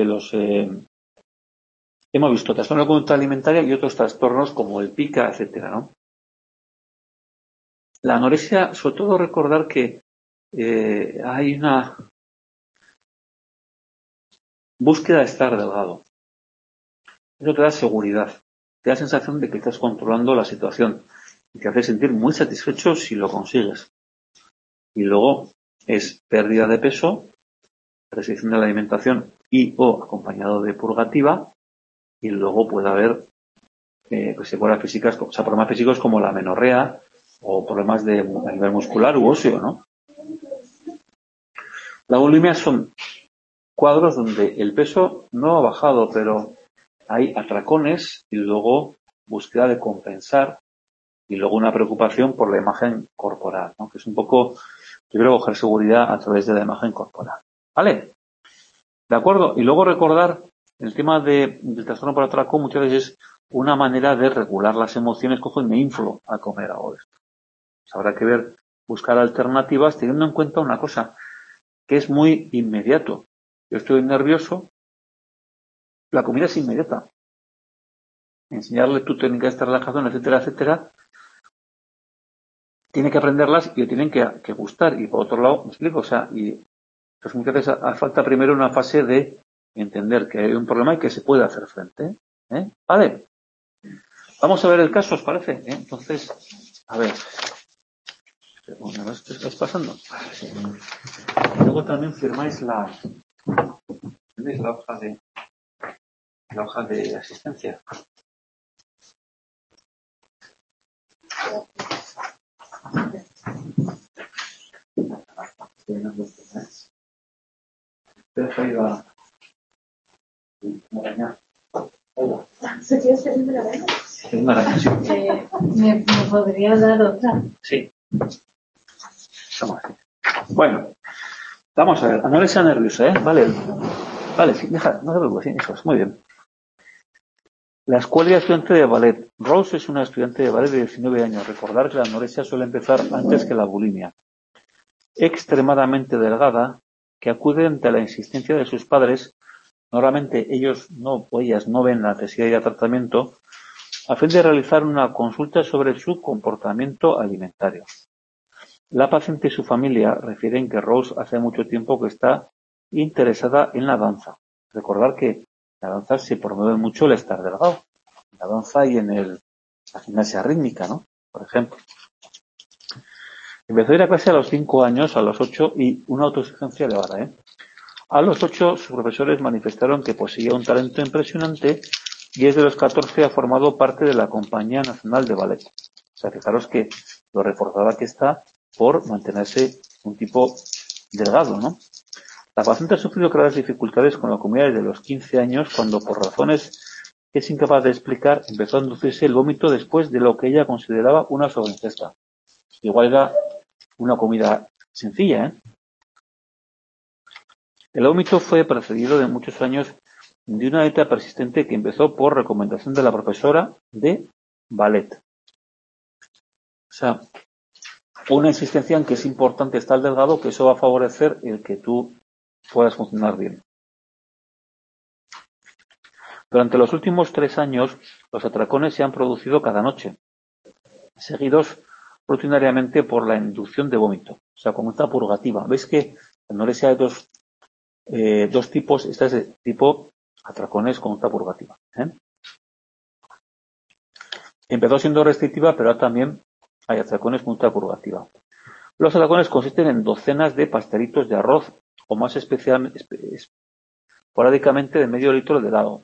hemos visto trastorno de conducta alimentaria y otros trastornos como el pica, etcétera, ¿no? La anorexia, sobre todo recordar que hay una búsqueda de estar delgado. Eso te da seguridad, te da sensación de que estás controlando la situación y te hace sentir muy satisfecho si lo consigues. Y luego es pérdida de peso, restricción de la alimentación y o acompañado de purgativa, y luego puede haber secuelas físicas, o sea, problemas físicos como la menorrea o problemas a nivel muscular u óseo, ¿no? La bulimia son cuadros donde el peso no ha bajado, pero hay atracones y luego búsqueda de compensar y luego una preocupación por la imagen corporal, ¿no? Que es un poco, yo creo, coger seguridad a través de la imagen corporal. ¿Vale? ¿De acuerdo? Y luego recordar el tema del trastorno por atracón muchas veces es una manera de regular las emociones. Cojo y me inflo a comer ahora esto. Pues habrá que ver, buscar alternativas teniendo en cuenta una cosa que es muy inmediato. Yo estoy nervioso, la comida es inmediata. Enseñarle tu técnica de relajación, etcétera, etcétera, tiene que aprenderlas y le tienen que gustar. Y por otro lado, me explico, o sea, y pues muchas veces hace falta primero una fase de entender que hay un problema y que se puede hacer frente. Vale, vamos a ver el caso, ¿os parece? Entonces, a ver, bueno, ¿esto estáis pasando? Sí. Luego también firmáis la hoja de asistencia. Es maravilloso. ¿Me podría dar otra? Sí. Vamos a ver. Bueno, vamos a ver. Anorexia nerviosa, Vale. Vale, sí, deja, no te preocupes, sí, eso es, muy bien. La escuela de estudiante de ballet. Rose es una estudiante de ballet de 19 años. Recordar que la anorexia suele empezar antes que la bulimia. Extremadamente delgada, que acude ante la insistencia de sus padres. Normalmente ellos o ellas no ven la necesidad de tratamiento a fin de realizar una consulta sobre su comportamiento alimentario. La paciente y su familia refieren que Rose hace mucho tiempo que está interesada en la danza. Recordar que la danza se promueve mucho el estar delgado. En la danza y en la gimnasia rítmica, ¿no? Por ejemplo. Empezó a ir a clase a los 5 años, a los 8, y una autoexigencia elevada, A los 8, sus profesores manifestaron que poseía un talento impresionante y desde los 14 ha formado parte de la Compañía Nacional de Ballet. O sea, fijaros que lo reforzada que está por mantenerse un tipo delgado, ¿no? La paciente ha sufrido graves dificultades con la comida desde los 15 años, cuando por razones que es incapaz de explicar, empezó a inducirse el vómito después de lo que ella consideraba una sobreingesta. Igual era una comida sencilla, El vómito fue precedido de muchos años de una dieta persistente que empezó por recomendación de la profesora de ballet. O sea, una insistencia en que es importante estar delgado, que eso va a favorecer el que tú puedas funcionar bien. Durante los últimos 3 años, los atracones se han producido cada noche, seguidos rutinariamente por la inducción de vómito, o sea, como esta purgativa. ¿Veis que la anorexia hay dos tipos? Esta es de tipo atracones con esta purgativa. Empezó siendo restrictiva, pero también hay atracones con esta purgativa. Los atracones consisten en docenas de pastelitos de arroz, o más esporádicamente de medio litro de helado.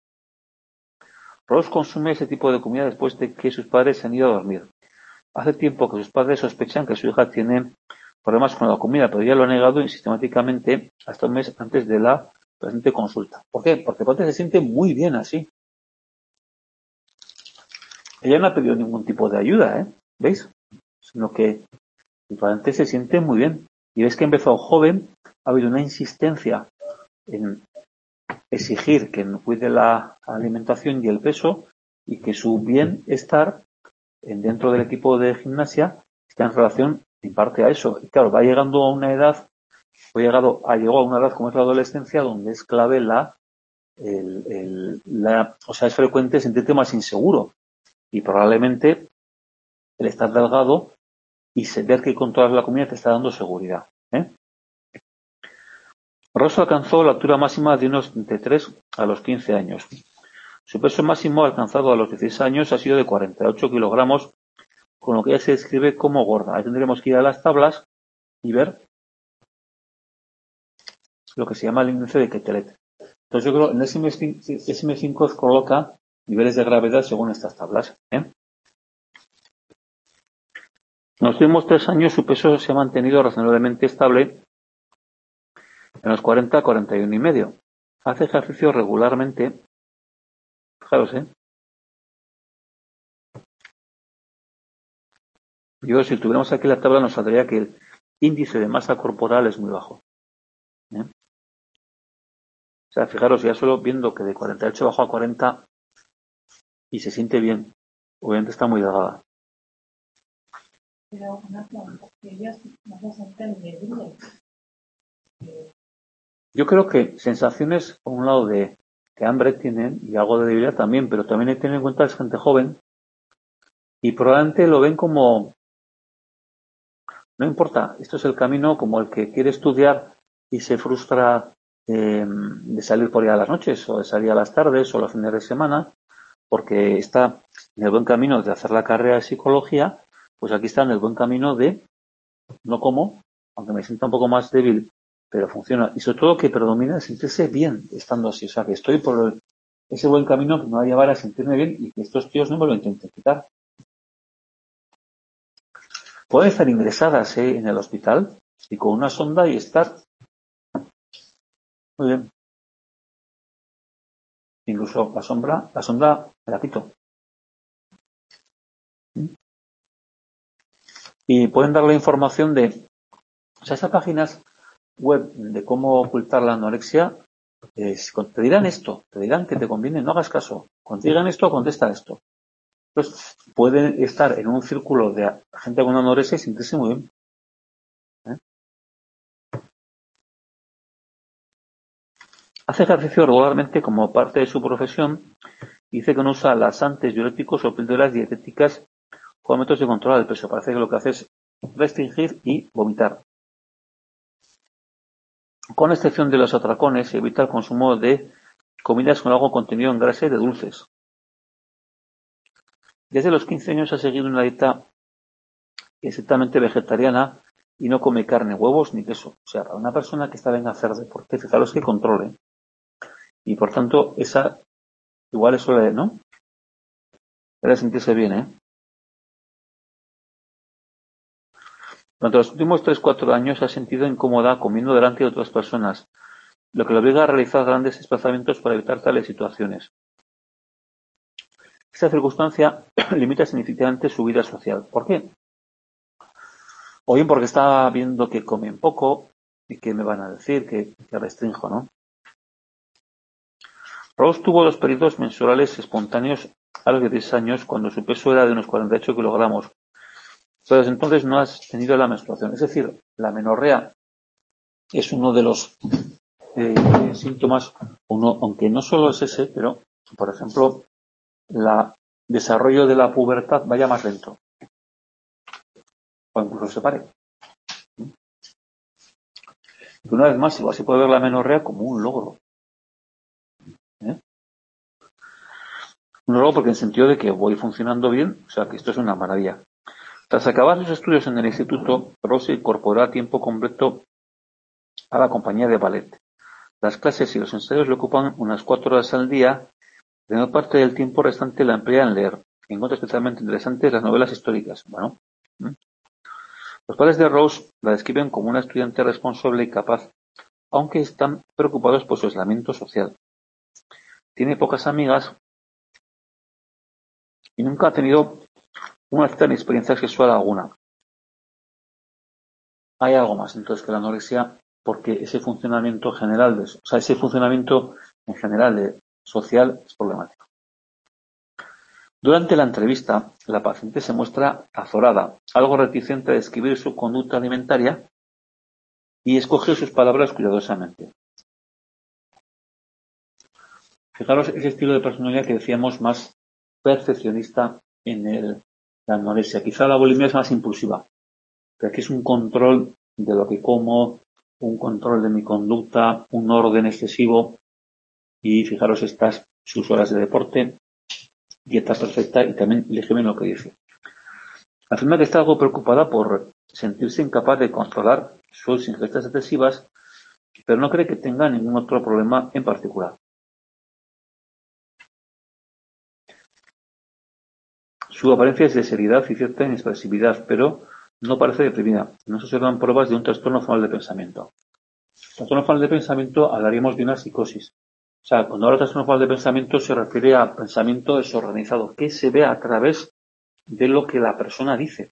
Rose consume ese tipo de comida después de que sus padres se han ido a dormir. Hace tiempo que sus padres sospechan que su hija tiene problemas con la comida, pero ella lo ha negado sistemáticamente hasta un mes antes de la presente consulta. ¿Por qué? Porque el padre se siente muy bien así. Ella no ha pedido ningún tipo de ayuda, ¿veis? Sino que el paciente se siente muy bien. Y ves que ha empezado joven, ha habido una insistencia en exigir que cuide la alimentación y el peso y que su bienestar dentro del equipo de gimnasia está en relación en parte a eso. Y claro, va llegando a una edad, llegó a una edad como es la adolescencia, donde es clave o sea, es frecuente sentirte más inseguro y probablemente el estar delgado y ver que controlas la comida te está dando seguridad. Ross alcanzó la altura máxima de unos 33 a los 15 años. Su peso máximo alcanzado a los 16 años ha sido de 48 kilogramos, con lo que ya se describe como gorda. Ahí tendremos que ir a las tablas y ver lo que se llama el índice de Quetelet. Entonces yo creo que en el SM5 os coloca niveles de gravedad según estas tablas. En los últimos 3 años su peso se ha mantenido razonablemente estable en los 40 a 41 y medio. Hace ejercicio regularmente. Fijaros, Yo, si tuviéramos aquí la tabla, nos saldría que el índice de masa corporal es muy bajo. O sea, fijaros, ya solo viendo que de 48 bajó a 40 y se siente bien, obviamente está muy delgada. Pero una pregunta, que ellos no se sienten débiles. Yo creo que sensaciones, por un lado, de hambre tienen y algo de debilidad también, pero también hay que tener en cuenta que es gente joven y probablemente lo ven como, no importa, esto es el camino como el que quiere estudiar y se frustra de salir por ahí a las noches o de salir a las tardes o los fines de semana porque está en el buen camino de hacer la carrera de psicología, pues aquí está en el buen camino de no como, aunque me sienta un poco más débil, pero funciona. Y sobre todo que predomina sentirse bien estando así. O sea, que estoy por ese buen camino que me va a llevar a sentirme bien y que estos tíos no me lo intenten quitar. Pueden estar ingresadas en el hospital y con una sonda y estar muy bien. Incluso la sonda me la quito. Y pueden dar la información de, o sea, esas páginas web de cómo ocultar la anorexia, te dirán esto, te dirán que te conviene, no hagas caso. Cuando te digan esto, contesta esto. Entonces, pueden estar en un círculo de gente con anorexia y sentirse muy bien. Hace ejercicio regularmente como parte de su profesión. Dice que no usa laxantes, diuréticos o píldoras dietéticas como métodos de controlar el peso. Parece que lo que hace es restringir y vomitar. Con excepción de los atracones, evita el consumo de comidas con algo contenido en grasa y de dulces. Desde los 15 años ha seguido una dieta estrictamente vegetariana y no come carne, huevos ni queso. O sea, para una persona que está en hacer deporte, fijaros que controle. Y por tanto, esa igual eso le, ¿no? Debe sentirse bien, Durante los últimos 3-4 años se ha sentido incómoda comiendo delante de otras personas, lo que le obliga a realizar grandes desplazamientos para evitar tales situaciones. Esta circunstancia limita significativamente su vida social. ¿Por qué? O bien porque está viendo que comen poco y que me van a decir que restrinjo, ¿no? Rose tuvo 2 periodos menstruales espontáneos a los 16 años cuando su peso era de unos 48 kilogramos. Pero desde entonces no has tenido la menstruación. Es decir, la menorrea es uno de los síntomas, aunque no solo es ese, pero, por ejemplo, el desarrollo de la pubertad vaya más lento. O incluso se pare. Y una vez más, igual se puede ver la menorrea como un logro. Un logro porque en el sentido de que voy funcionando bien, o sea que esto es una maravilla. Tras acabar sus estudios en el instituto, Rose se incorporó a tiempo completo a la compañía de ballet. Las clases y los ensayos le ocupan unas 4 horas al día, y la mayor parte del tiempo restante la emplea en leer. Encuentra especialmente interesantes las novelas históricas. Bueno, los padres de Rose la describen como una estudiante responsable y capaz, aunque están preocupados por su aislamiento social. Tiene pocas amigas y nunca ha tenido una cierta experiencia sexual alguna. hay algo más entonces que la anorexia, porque ese funcionamiento general, ese funcionamiento en general social es problemático. Durante la entrevista, la paciente se muestra azorada, algo reticente a describir su conducta alimentaria y escoge sus palabras cuidadosamente. Fijaros ese estilo de personalidad que decíamos más perfeccionista en la anorexia. Quizá la bulimia es más impulsiva, pero aquí es un control de lo que como, un control de mi conducta, un orden excesivo y fijaros sus horas de deporte, dieta perfecta y también légeme lo que dice. Afirma que está algo preocupada por sentirse incapaz de controlar sus ingestas excesivas, pero no cree que tenga ningún otro problema en particular. Su apariencia es de seriedad y cierta inexpresividad, pero no parece deprimida. No se observan pruebas de un trastorno formal de pensamiento. Trastorno formal de pensamiento hablaríamos de una psicosis. O sea, cuando habla de trastorno formal de pensamiento se refiere a pensamiento desorganizado, que se ve a través de lo que la persona dice.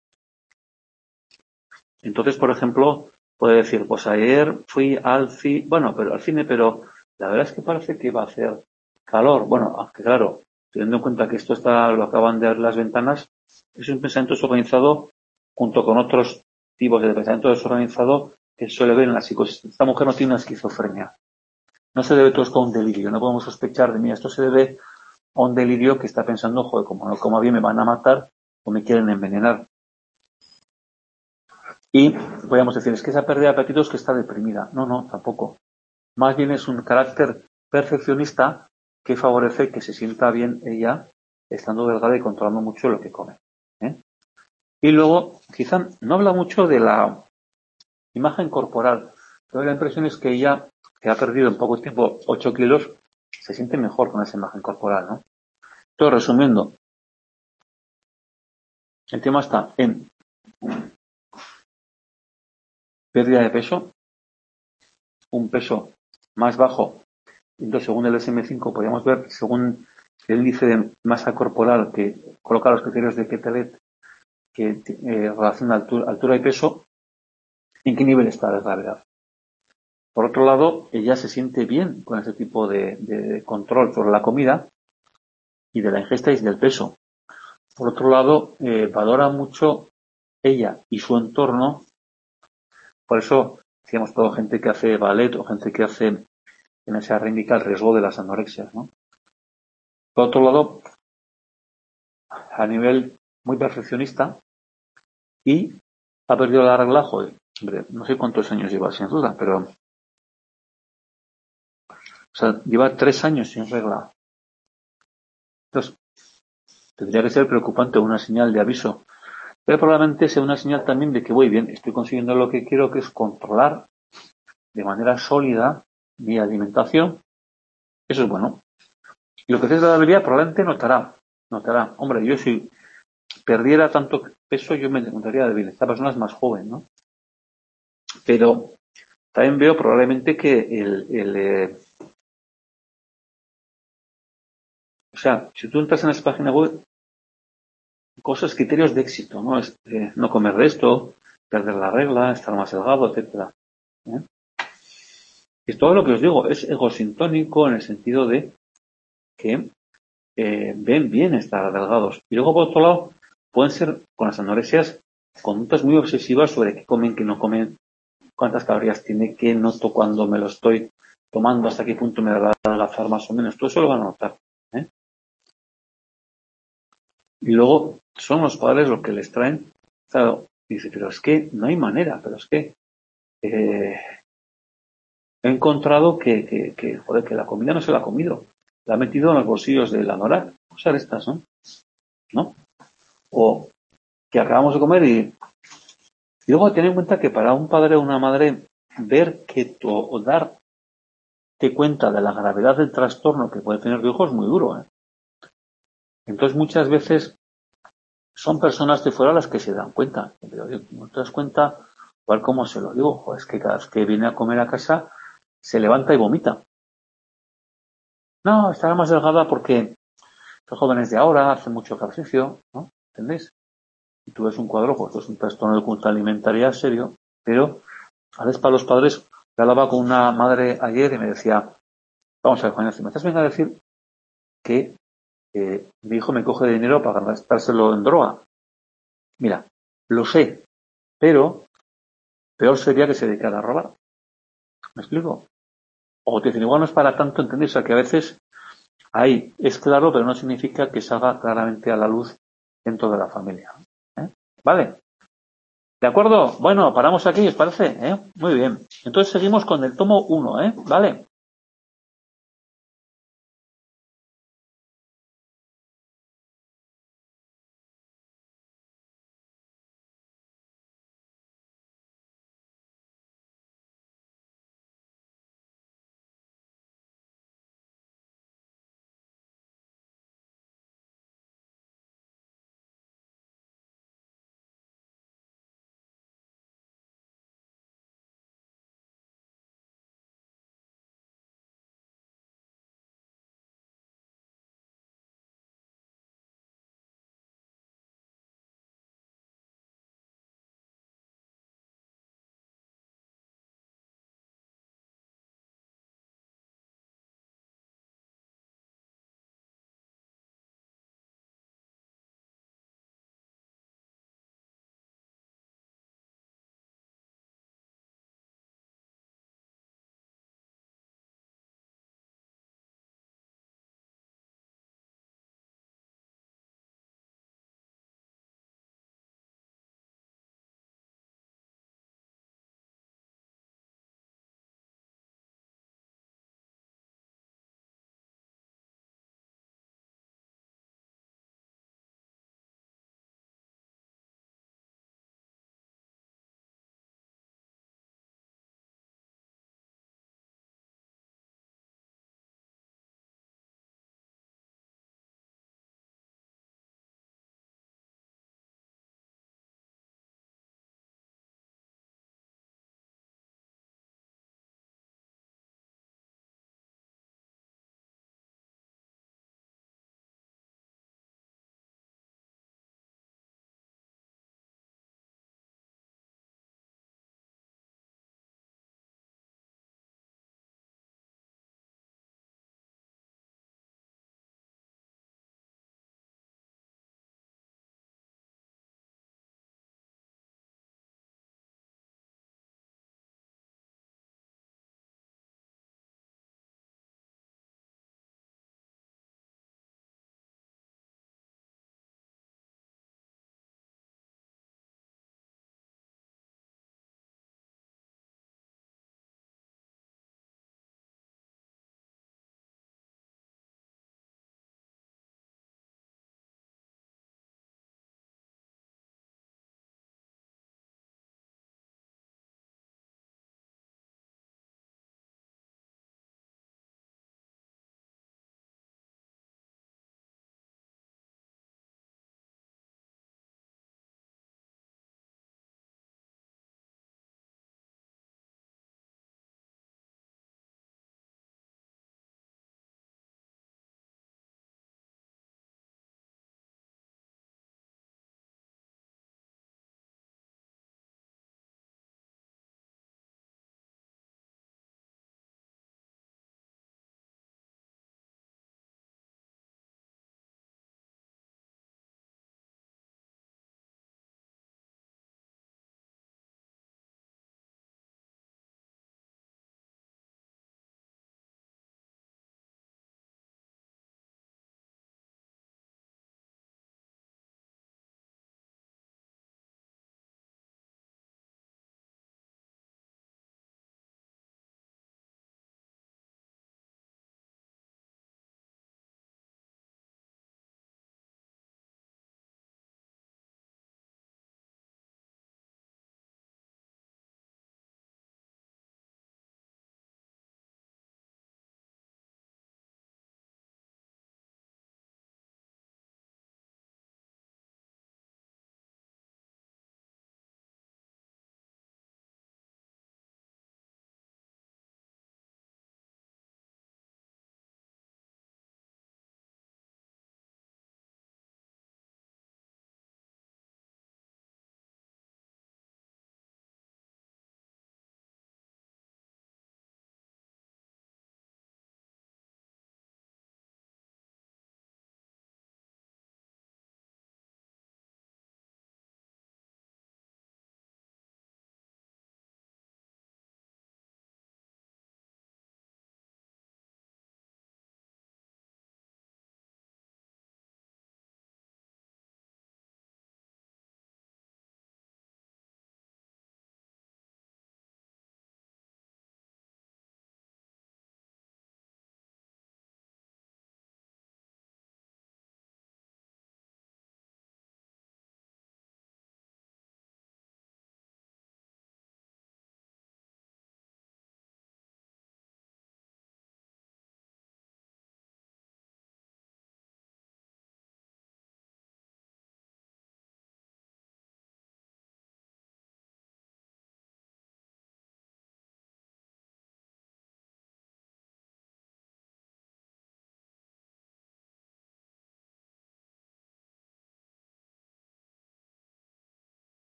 Entonces, por ejemplo, puede decir, pues ayer fui al cine, pero la verdad es que parece que va a hacer calor. Bueno, aunque claro, teniendo en cuenta que lo acaban de ver las ventanas, es un pensamiento desorganizado junto con otros tipos de pensamiento desorganizado que suele ver en la psicosis. Esta mujer no tiene una esquizofrenia. No se debe todo esto a un delirio. No podemos sospechar de mí. Esto se debe a un delirio que está pensando, joder, como no coma bien me van a matar o me quieren envenenar. Y podríamos decir, es que esa pérdida de apetito es que está deprimida. No, tampoco. Más bien es un carácter perfeccionista que favorece que se sienta bien ella estando delgada y controlando mucho lo que come. Y luego, quizá no habla mucho de la imagen corporal, pero la impresión es que ella, que ha perdido en poco tiempo 8 kilos, se siente mejor con esa imagen corporal, ¿no? Entonces, resumiendo, el tema está en pérdida de peso, un peso más bajo. Entonces, según el DSM-5, podríamos ver, según el índice de masa corporal que coloca los criterios de Quetelet, que relaciona altura y peso, en qué nivel está de gravedad. Por otro lado, ella se siente bien con ese tipo de control sobre la comida y de la ingesta y del peso. Por otro lado, valora mucho ella y su entorno. Por eso, decíamos, todo gente que hace ballet o gente que hace en esa reivindica el riesgo de las anorexias, ¿no? Por otro lado, a nivel muy perfeccionista y ha perdido la regla, joder, hombre, no sé cuántos años lleva sin duda, pero lleva 3 años sin regla. Entonces, tendría que ser preocupante, una señal de aviso, pero probablemente sea una señal también de que voy bien, estoy consiguiendo lo que quiero, que es controlar de manera sólida mi alimentación. Eso es bueno. Y lo que es la debilidad probablemente notará, hombre, yo si perdiera tanto peso yo me encontraría débil. Esta persona es más joven, ¿no? Pero también veo probablemente que o sea, si tú entras en esa página web, criterios de éxito, ¿no? Es, no comer de esto, perder la regla, estar más delgado, etcétera. Y todo lo que os digo es egosintónico en el sentido de que ven bien estar delgados. Y luego, por otro lado, pueden ser con las anorexias conductas muy obsesivas sobre qué comen, qué no comen, cuántas calorías tiene, qué noto cuando me lo estoy tomando, hasta qué punto me va a adelgazar más o menos. Todo eso lo van a notar. Y luego son los padres los que les traen. Claro, dice, pero es que no hay manera, pero es que he encontrado joder, que la comida no se la ha comido. La ha metido en los bolsillos de la Nora. Cosas de estas, ¿no? O que acabamos de comer y luego ten en cuenta que para un padre o una madre ver o darte cuenta de la gravedad del trastorno que puede tener tu hijo es muy duro. Entonces muchas veces son personas de fuera las que se dan cuenta. Pero no te das cuenta, igual como se lo digo, es que cada vez que viene a comer a casa se levanta y vomita. No, estará más delgada porque los jóvenes de ahora hacen mucho ejercicio, ¿no? ¿Entendéis? Y tú ves un cuadro, pues es un trastorno de conducta alimentaria serio, Pero a veces para los padres, yo hablaba con una madre ayer y me decía, vamos a ver, Juan, ¿me estás veniendo a decir que mi hijo me coge dinero para gastárselo en droga? Mira, lo sé, pero peor sería que se dedicara a robar. ¿Me explico? O te dicen, igual no es para tanto, ¿entendés? O sea, que a veces ahí es claro, pero no significa que salga claramente a la luz dentro de la familia. ¿Vale? ¿De acuerdo? Bueno, paramos aquí, ¿os parece? Muy bien. Entonces seguimos con el tomo 1, ¿vale?